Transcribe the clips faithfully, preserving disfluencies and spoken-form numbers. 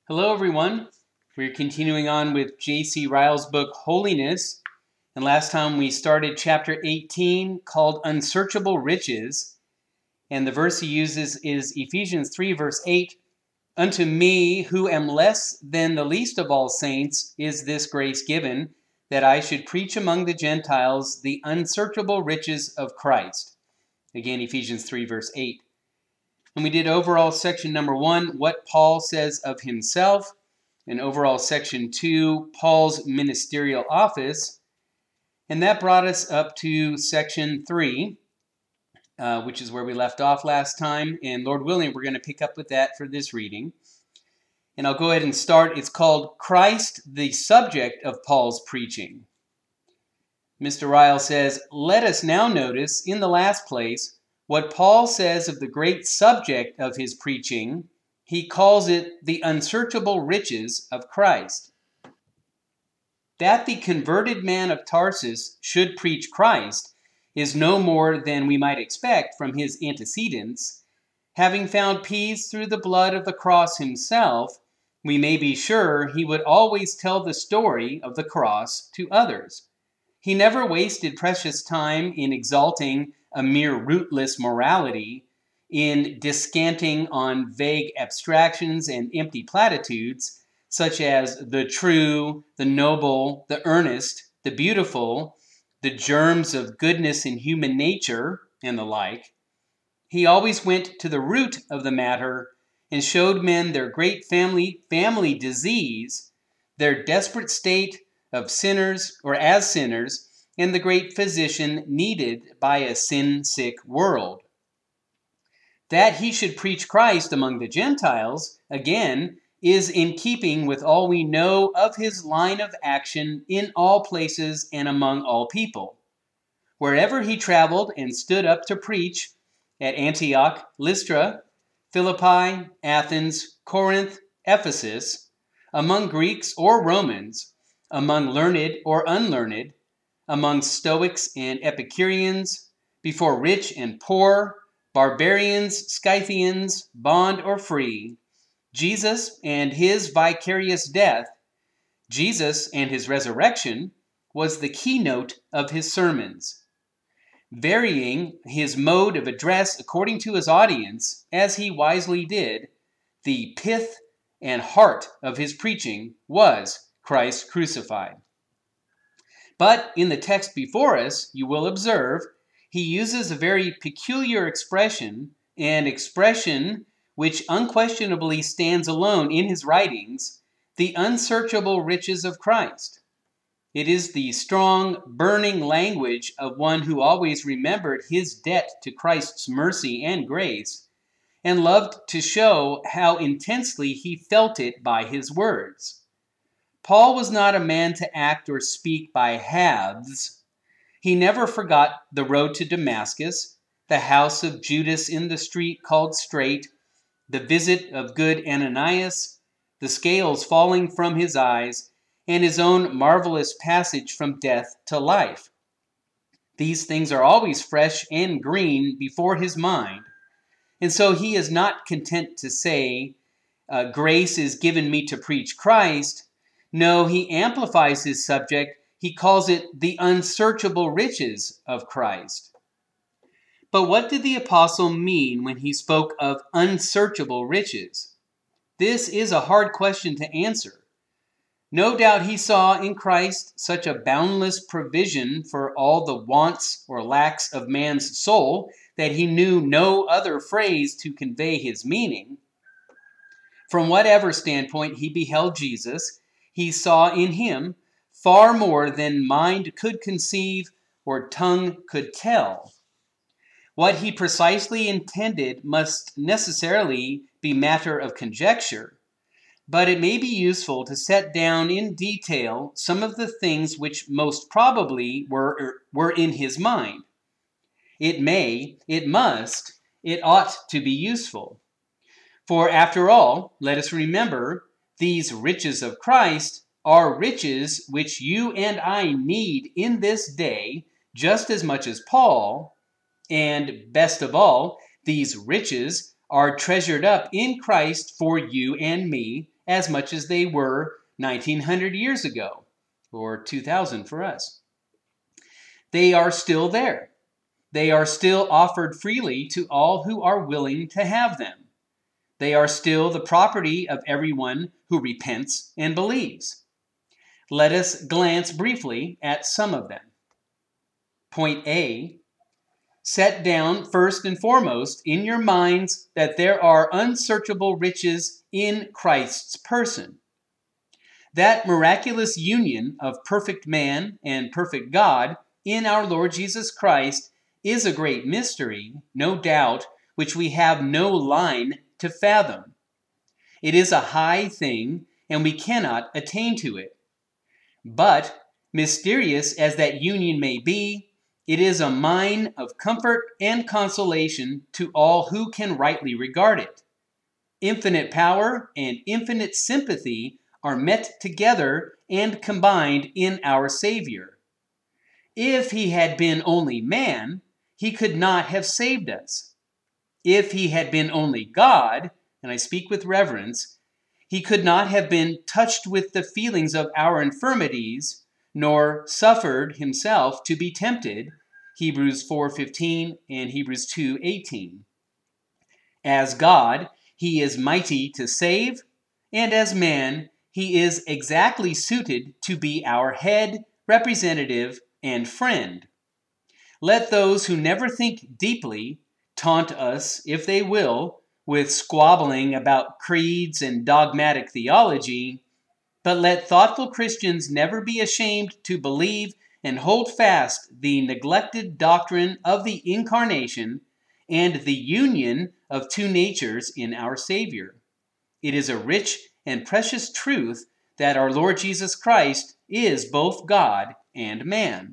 Hello, everyone. We're continuing on with J C Ryle's book, Holiness. And last time we started chapter eighteen, called Unsearchable Riches. And the verse he uses is Ephesians three, verse eight. Unto me, who am less than the least of all saints, is this grace given, that I should preach among the Gentiles the unsearchable riches of Christ. Again, Ephesians three, verse eight. And we did overall section number one, what Paul says of himself. And overall section two, Paul's ministerial office. And that brought us up to section three, uh, which is where we left off last time. And Lord willing, we're going to pick up with that for this reading. And I'll go ahead and start. It's called Christ, the subject of Paul's preaching. Mister Ryle says, let us now notice in the last place what Paul says of the great subject of his preaching. He calls it the unsearchable riches of Christ. That the converted man of Tarsus should preach Christ is no more than we might expect from his antecedents. Having found peace through the blood of the cross himself, we may be sure he would always tell the story of the cross to others. He never wasted precious time in exalting a mere rootless morality, in descanting on vague abstractions and empty platitudes, such as the true, the noble, the earnest, the beautiful, the germs of goodness in human nature, and the like. He always went to the root of the matter and showed men their great family, family disease, their desperate state of sinners or as sinners, and the great physician needed by a sin-sick world. That he should preach Christ among the Gentiles, again, is in keeping with all we know of his line of action in all places and among all people. Wherever he traveled and stood up to preach, at Antioch, Lystra, Philippi, Athens, Corinth, Ephesus, among Greeks or Romans, among learned or unlearned, among Stoics and Epicureans, before rich and poor, barbarians, Scythians, bond or free, Jesus and his vicarious death, Jesus and his resurrection, was the keynote of his sermons. Varying his mode of address according to his audience, as he wisely did, the pith and heart of his preaching was Christ crucified. But in the text before us, you will observe, he uses a very peculiar expression, an expression which unquestionably stands alone in his writings, the unsearchable riches of Christ. It is the strong, burning language of one who always remembered his debt to Christ's mercy and grace, and loved to show how intensely he felt it by his words. Paul was not a man to act or speak by halves. He never forgot the road to Damascus, the house of Judas in the street called Straight, the visit of good Ananias, the scales falling from his eyes, and his own marvelous passage from death to life. These things are always fresh and green before his mind, and so he is not content to say, uh, grace is given me to preach Christ. No, he amplifies his subject. He calls it the unsearchable riches of Christ. But what did the apostle mean when he spoke of unsearchable riches? This is a hard question to answer. No doubt he saw in Christ such a boundless provision for all the wants or lacks of man's soul that he knew no other phrase to convey his meaning. From whatever standpoint he beheld Jesus, he saw in him far more than mind could conceive or tongue could tell. What he precisely intended must necessarily be matter of conjecture, but it may be useful to set down in detail some of the things which most probably were, were in his mind. It may, it must, it ought to be useful. For after all, let us remember, these riches of Christ are riches which you and I need in this day just as much as Paul, and best of all, these riches are treasured up in Christ for you and me as much as they were nineteen hundred years ago, or two thousand for us. They are still there. They are still offered freely to all who are willing to have them. They are still the property of everyone who repents and believes. Let us glance briefly at some of them. Point A, set down first and foremost in your minds that there are unsearchable riches in Christ's person. That miraculous union of perfect man and perfect God in our Lord Jesus Christ is a great mystery, no doubt, which we have no line to fathom. It is a high thing, and we cannot attain to it. But, mysterious as that union may be, it is a mine of comfort and consolation to all who can rightly regard it. Infinite power and infinite sympathy are met together and combined in our Savior. If he had been only man, he could not have saved us. If he had been only God, and I speak with reverence, he could not have been touched with the feelings of our infirmities, nor suffered himself to be tempted, Hebrews four fifteen and Hebrews two eighteen. As God, he is mighty to save, and as man, he is exactly suited to be our head, representative, and friend. Let those who never think deeply taunt us, if they will, with squabbling about creeds and dogmatic theology, but let thoughtful Christians never be ashamed to believe and hold fast the neglected doctrine of the Incarnation and the union of two natures in our Savior. It is a rich and precious truth that our Lord Jesus Christ is both God and man.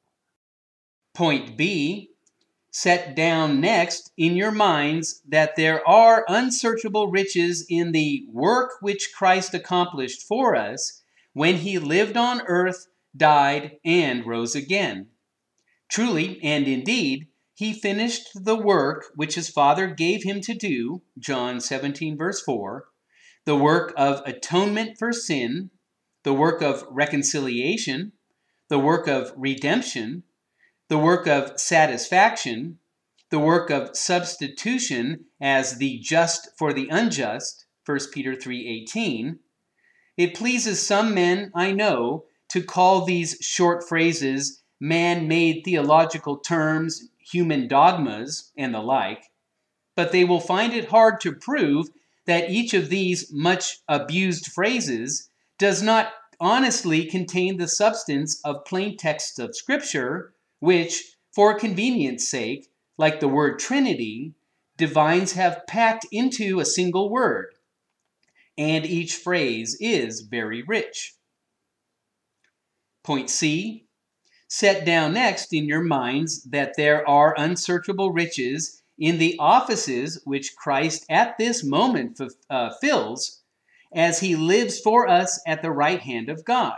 Point B, set down next in your minds that there are unsearchable riches in the work which Christ accomplished for us when he lived on earth, died, and rose again. Truly and indeed, he finished the work which his Father gave him to do, John seventeen verse four, the work of atonement for sin, the work of reconciliation, the work of redemption, the work of satisfaction, the work of substitution as the just for the unjust, First Peter three eighteen. It pleases some men, I know, to call these short phrases man-made theological terms, human dogmas, and the like, but they will find it hard to prove that each of these much abused phrases does not honestly contain the substance of plain texts of Scripture, which, for convenience sake, like the word Trinity, divines have packed into a single word, and each phrase is very rich. Point C, set down next in your minds that there are unsearchable riches in the offices which Christ at this moment uh, fills as he lives for us at the right hand of God.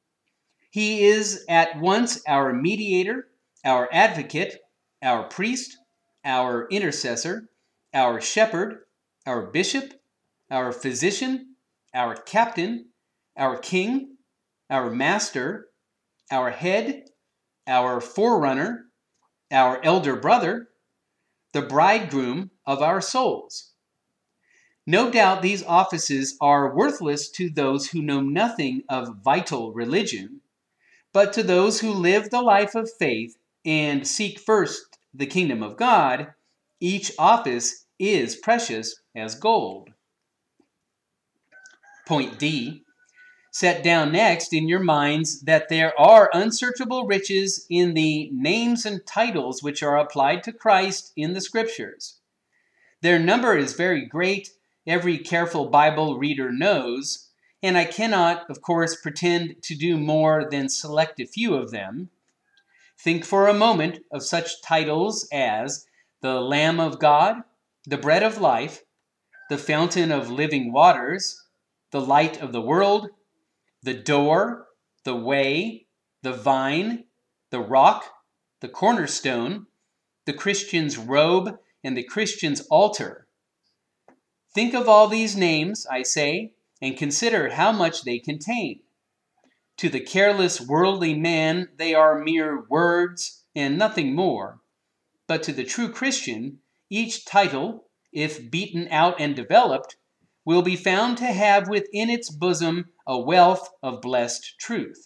He is at once our mediator, our advocate, our priest, our intercessor, our shepherd, our bishop, our physician, our captain, our king, our master, our head, our forerunner, our elder brother, the bridegroom of our souls. No doubt these offices are worthless to those who know nothing of vital religion, but to those who live the life of faith and seek first the kingdom of God, each office is precious as gold. Point D, set down next in your minds that there are unsearchable riches in the names and titles which are applied to Christ in the Scriptures. Their number is very great, every careful Bible reader knows, and I cannot, of course, pretend to do more than select a few of them. Think for a moment of such titles as the Lamb of God, the Bread of Life, the Fountain of Living Waters, the Light of the World, the Door, the Way, the Vine, the Rock, the Cornerstone, the Christian's Robe, and the Christian's Altar. Think of all these names, I say, and consider how much they contain. To the careless worldly man, they are mere words and nothing more. But to the true Christian, each title, if beaten out and developed, will be found to have within its bosom a wealth of blessed truth.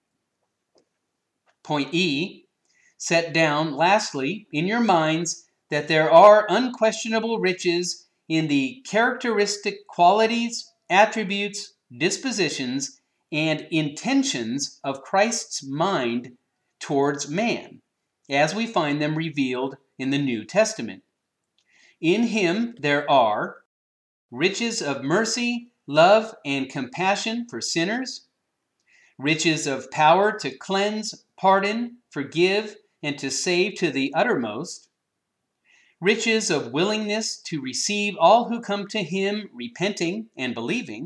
Point E, set down, lastly, in your minds that there are unquestionable riches in the characteristic qualities, attributes, dispositions, and intentions of Christ's mind towards man, as we find them revealed in the New Testament. In him there are riches of mercy, love, and compassion for sinners, riches of power to cleanse, pardon, forgive, and to save to the uttermost, riches of willingness to receive all who come to him repenting and believing,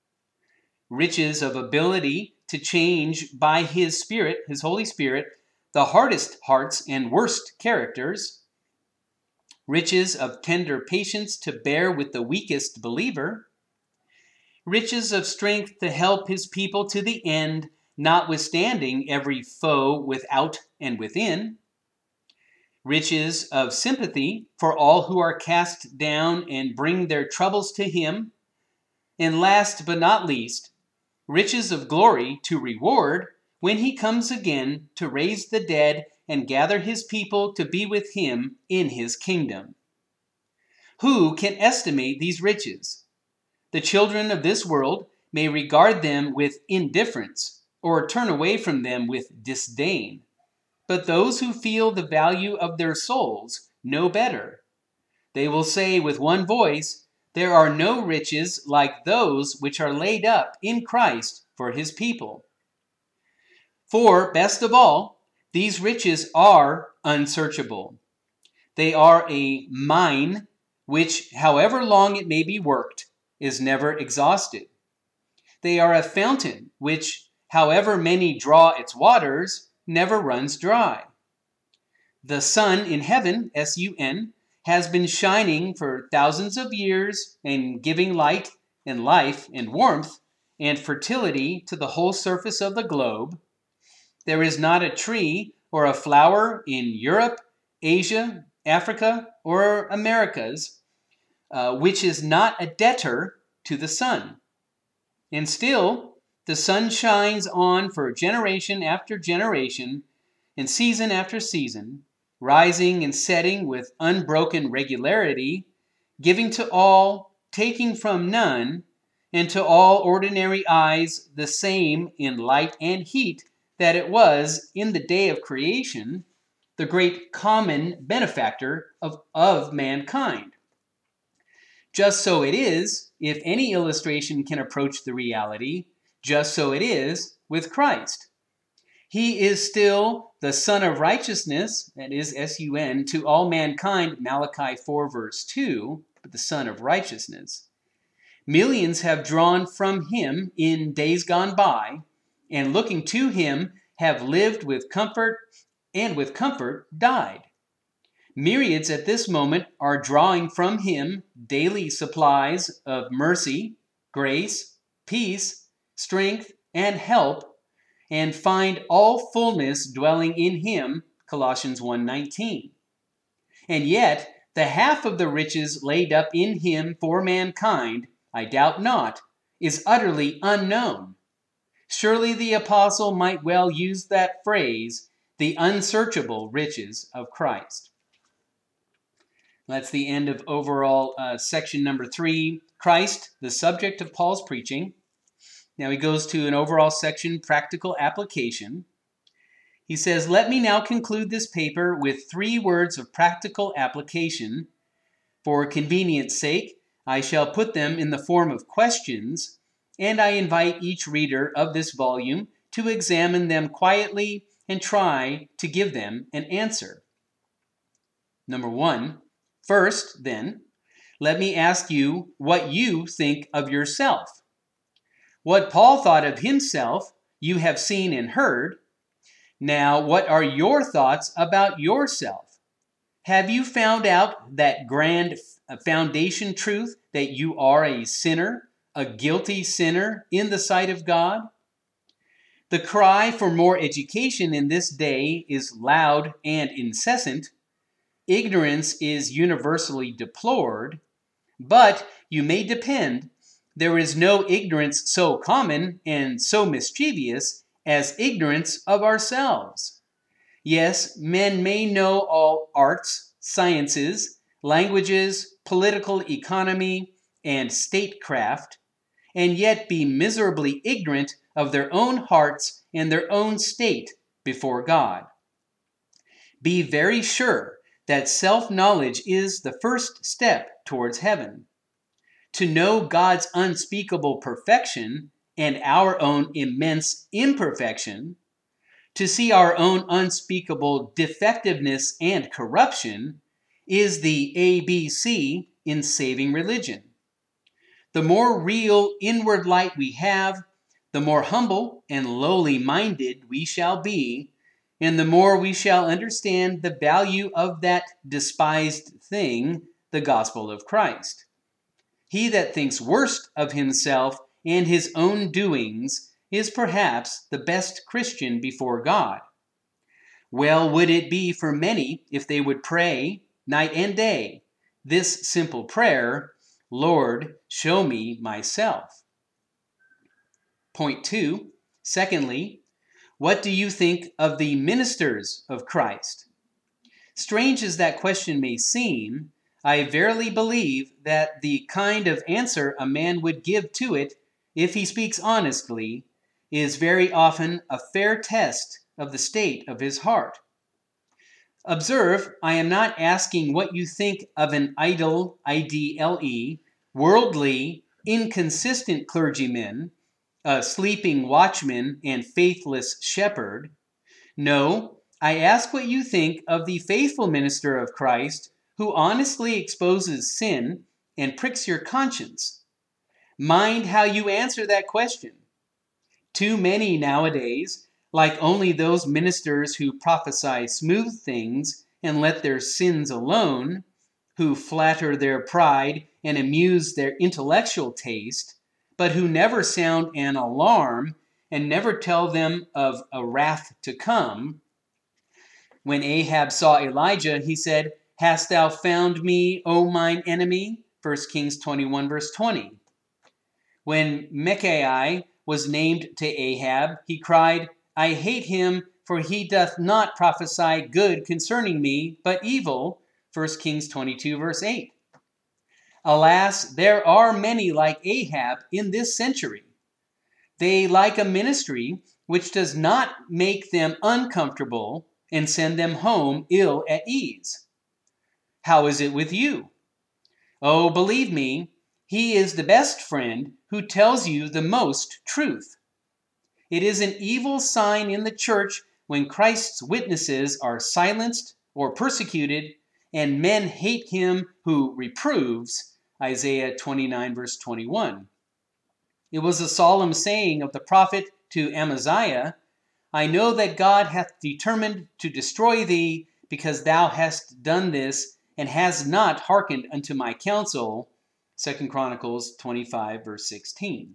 riches of ability to change by his Spirit, his Holy Spirit, the hardest hearts and worst characters, riches of tender patience to bear with the weakest believer, riches of strength to help his people to the end, notwithstanding every foe without and within, riches of sympathy for all who are cast down and bring their troubles to him, and last but not least, riches of glory to reward when he comes again to raise the dead and gather his people to be with him in his kingdom. Who can estimate these riches? The children of this world may regard them with indifference or turn away from them with disdain. But those who feel the value of their souls know better. They will say with one voice, "There are no riches like those which are laid up in Christ for his people." For, best of all, these riches are unsearchable. They are a mine which, however long it may be worked, is never exhausted. They are a fountain which, however many draw its waters, never runs dry. The sun in heaven, S U N, has been shining for thousands of years and giving light and life and warmth and fertility to the whole surface of the globe. There is not a tree or a flower in Europe, Asia, Africa, or Americas uh, which is not a debtor to the sun. And still, the sun shines on for generation after generation and season after season, rising and setting with unbroken regularity, giving to all, taking from none, and to all ordinary eyes the same in light and heat that it was in the day of creation, the great common benefactor of, of mankind. Just so it is, if any illustration can approach the reality, just so it is with Christ. He is still the Son of Righteousness, that is S U N, to all mankind, Malachi four verse two, but the Son of Righteousness. Millions have drawn from him in days gone by, and looking to him have lived with comfort, and with comfort died. Myriads at this moment are drawing from him daily supplies of mercy, grace, peace, strength, and help, and find all fullness dwelling in him, Colossians one nineteen. And yet, the half of the riches laid up in him for mankind, I doubt not, is utterly unknown. Surely the apostle might well use that phrase, the unsearchable riches of Christ. That's the end of overall uh, section number three, Christ, the subject of Paul's preaching. Now he goes to an overall section, practical application. He says, "Let me now conclude this paper with three words of practical application. For convenience sake, I shall put them in the form of questions, and I invite each reader of this volume to examine them quietly and try to give them an answer. Number one, first, then, let me ask you what you think of yourself. What Paul thought of himself, you have seen and heard. Now, what are your thoughts about yourself? Have you found out that grand foundation truth that you are a sinner, a guilty sinner in the sight of God? The cry for more education in this day is loud and incessant. Ignorance is universally deplored, but you may depend, there is no ignorance so common and so mischievous as ignorance of ourselves. Yes, men may know all arts, sciences, languages, political economy, and statecraft, and yet be miserably ignorant of their own hearts and their own state before God. Be very sure that self-knowledge is the first step towards heaven. To know God's unspeakable perfection and our own immense imperfection, to see our own unspeakable defectiveness and corruption, is the A B C in saving religion. The more real inward light we have, the more humble and lowly minded we shall be, and the more we shall understand the value of that despised thing, the gospel of Christ. He that thinks worst of himself and his own doings is perhaps the best Christian before God. Well would it be for many if they would pray night and day this simple prayer, Lord, show me myself. Point two, secondly, what do you think of the ministers of Christ? Strange as that question may seem, I verily believe that the kind of answer a man would give to it, if he speaks honestly, is very often a fair test of the state of his heart. Observe, I am not asking what you think of an idle, I D L E, worldly, inconsistent clergyman, a sleeping watchman and faithless shepherd. No, I ask what you think of the faithful minister of Christ who honestly exposes sin and pricks your conscience. Mind how you answer that question. Too many nowadays, like only those ministers who prophesy smooth things and let their sins alone, who flatter their pride and amuse their intellectual taste, but who never sound an alarm and never tell them of a wrath to come. When Ahab saw Elijah, he said, "Hast thou found me, O mine enemy?" First Kings twenty-one, verse twenty. When Micaiah was named to Ahab, he cried, "I hate him, for he doth not prophesy good concerning me, but evil." First Kings twenty-two, verse eight. Alas, there are many like Ahab in this century. They like a ministry which does not make them uncomfortable and send them home ill at ease. How is it with you? Oh, believe me, he is the best friend who tells you the most truth. It is an evil sign in the church when Christ's witnesses are silenced or persecuted, and men hate him who reproves, Isaiah twenty-nine, verse twenty-one. It was a solemn saying of the prophet to Amaziah, "I know that God hath determined to destroy thee, because thou hast done this, and hast not hearkened unto my counsel." Second Chronicles twenty-five, verse sixteen.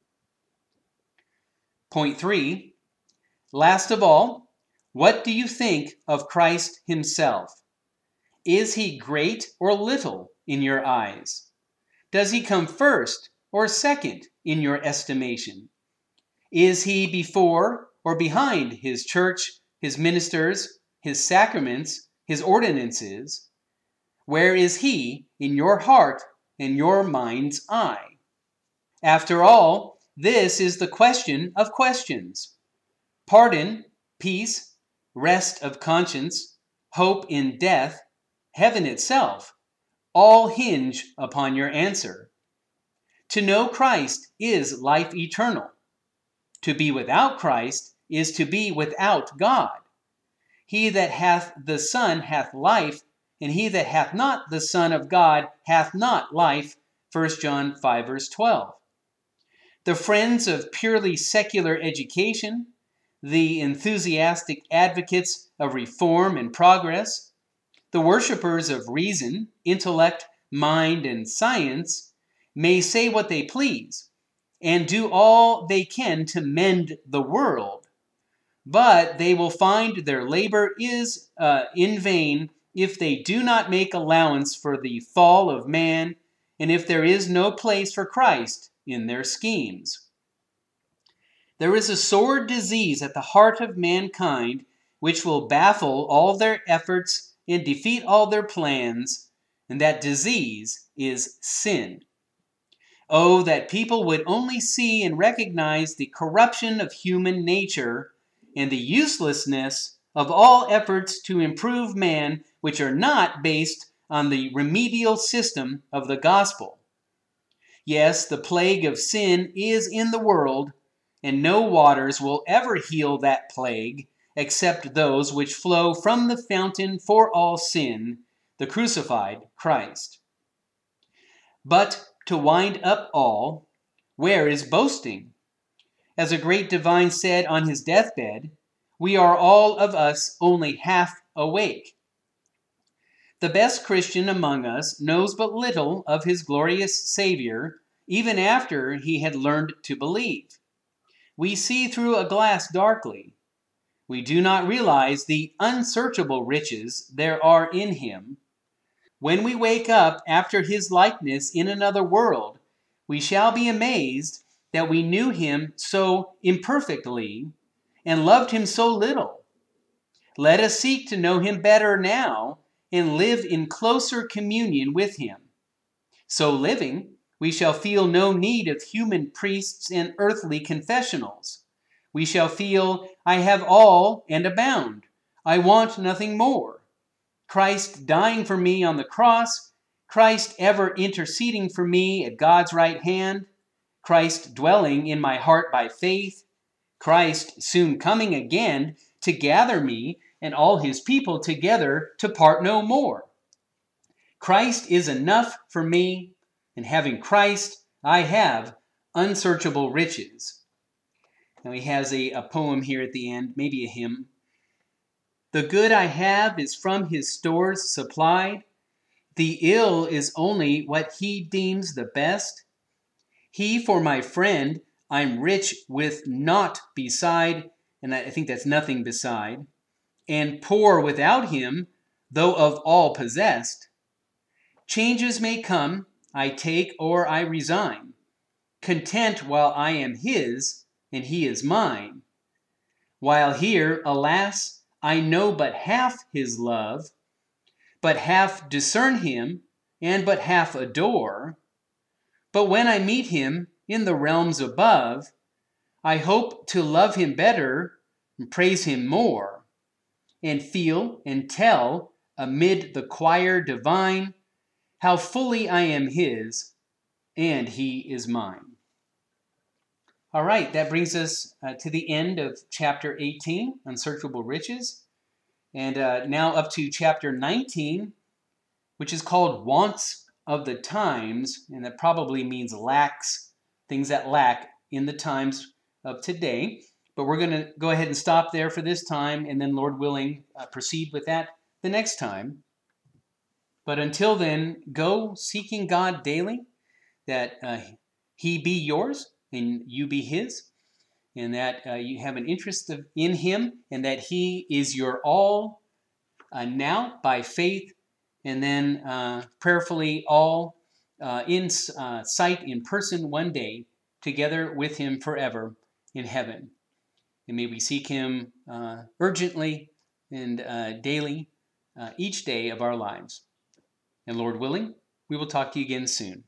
Point three, last of all, what do you think of Christ himself? Is he great or little in your eyes? Does he come first or second in your estimation? Is he before or behind his church, his ministers, his sacraments, his ordinances? Where is he in your heart and your mind's eye? After all, this is the question of questions. Pardon, peace, rest of conscience, hope in death, heaven itself, all hinge upon your answer. To know Christ is life eternal. To be without Christ is to be without God. He that hath the Son hath life, and he that hath not the Son of God hath not life. First John five, verse twelve. The friends of purely secular education, the enthusiastic advocates of reform and progress, the worshippers of reason, intellect, mind, and science, may say what they please and do all they can to mend the world, but they will find their labor is uh, in vain if they do not make allowance for the fall of man and if there is no place for Christ in their schemes. There is a sore disease at the heart of mankind which will baffle all their efforts and defeat all their plans, and that disease is sin. Oh, that people would only see and recognize the corruption of human nature and the uselessness of all efforts to improve man which are not based on the remedial system of the gospel. Yes, the plague of sin is in the world, and no waters will ever heal that plague except those which flow from the fountain for all sin, the crucified Christ. But to wind up all, where is boasting? As a great divine said on his deathbed, we are all of us only half awake. The best Christian among us knows but little of his glorious Savior, even after he had learned to believe. We see through a glass darkly. We do not realize the unsearchable riches there are in him. When we wake up after his likeness in another world, we shall be amazed that we knew him so imperfectly and loved him so little. Let us seek to know him better now and live in closer communion with him. So living, we shall feel no need of human priests and earthly confessionals. We shall feel, I have all and abound. I want nothing more. Christ dying for me on the cross, Christ ever interceding for me at God's right hand, Christ dwelling in my heart by faith, Christ soon coming again to gather me and all his people together to part no more. Christ is enough for me, and having Christ, I have unsearchable riches. Now he has a, a poem here at the end, maybe a hymn. The good I have is from his stores supplied. The ill is only what he deems the best. He for my friend, I'm rich with naught beside, and I think that's nothing beside, and poor without him, though of all possessed. Changes may come, I take or I resign, content while I am his, and he is mine. While here, alas, I know but half his love, but half discern him, and but half adore. But when I meet him in the realms above, I hope to love him better and praise him more, and feel and tell amid the choir divine how fully I am his, and he is mine. All right, that brings us uh, to the end of chapter eighteen, Unsearchable Riches, and uh, now up to chapter nineteen, which is called Wants of the Times, and that probably means lacks, things that lack in the times of today. But we're going to go ahead and stop there for this time, and then, Lord willing, uh, proceed with that the next time. But until then, go seeking God daily, that uh, he be yours and you be his, and that uh, you have an interest of, in him, and that he is your all uh, now by faith, and then uh, prayerfully all uh, in uh, sight, in person one day, together with him forever in heaven. And may we seek him uh, urgently and uh, daily, uh, each day of our lives. And Lord willing, we will talk to you again soon.